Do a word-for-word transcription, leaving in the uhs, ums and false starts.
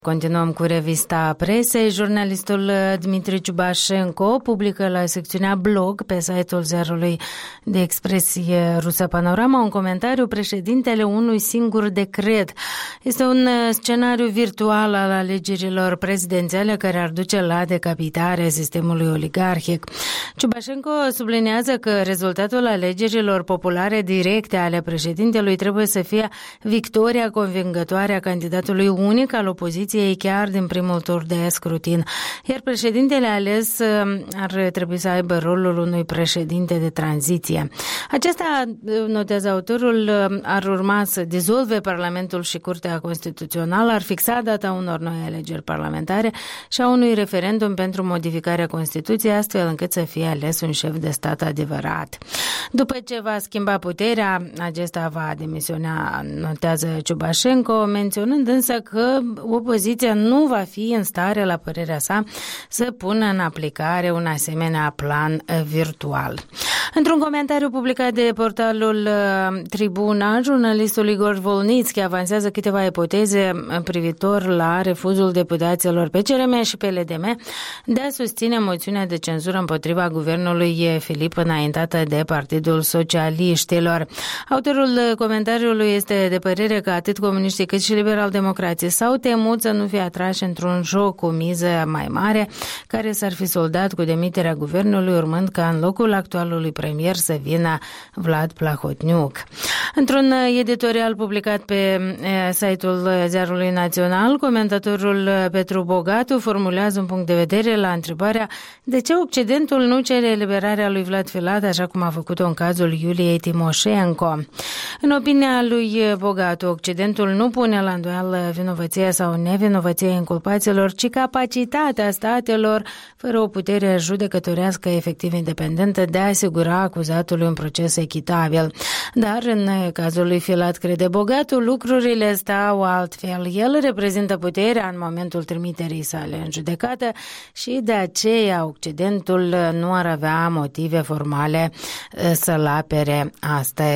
Continuăm cu revista presei. Jurnalistul Dmitri Ciubașenko publică la secțiunea blog pe site-ul ziarului de expresie rusă Panorama un comentariu: președintele unui singur decret. Este un scenariu virtual al alegerilor prezidențiale care ar duce la decapitarea sistemului oligarhic. Ciubașenko subliniază că rezultatul alegerilor populare directe ale președintelui trebuie să fie victoria convingătoare a candidatului unic al opoziției chiar din primul tur de scrutin, iar președintele ales ar trebui să aibă rolul unui președinte de tranziție. Acesta, notează autorul, ar urma să dizolve Parlamentul și Curtea Constituțională, ar fixa data unor noi alegeri parlamentare și a unui referendum pentru modificarea Constituției, astfel încât să fie ales un șef de stat adevărat. După ce va schimba puterea, acesta va demisiona, notează Ciubașenko, menționând însă că opoziția nu va fi în stare, la părerea sa, să pună în aplicare un asemenea plan virtual. Într-un comentariu publicat de portalul Tribuna, jurnalistul Igor Volnitski avansează câteva ipoteze privitor la refuzul deputaților P C R M și P L D M de a susține moțiunea de cenzură împotriva guvernului Filip înaintată de Partidul Socialiștilor. Autorul comentariului este de părere că atât comuniștii cât și liberal-democrații s-au temut să nu fie atrași într-un joc cu miză mai mare care s-ar fi soldat cu demiterea guvernului, urmând ca în locul actualului premier să vină Vlad Plahotniuc. Într-un editorial publicat pe site-ul Ziarului Național, comentatorul Petru Bogatu formulează un punct de vedere la întrebarea de ce Occidentul nu cere eliberarea lui Vlad Filat, așa cum a făcut-o în cazul Iuliei Timoșenko. În opinia lui Bogatu, Occidentul nu pune la îndoială vinovăția sau nevinovăția inculpaților, ci capacitatea statelor, fără o putere judecătorească efectiv independentă, de a asigura acuzatului un proces echitabil. Dar în cazul lui Filat, crede Bogatu, lucrurile stau altfel. El reprezintă puterea în momentul trimiterii sale în judecată și de aceea Occidentul nu ar avea motive formale să-l apere. Asta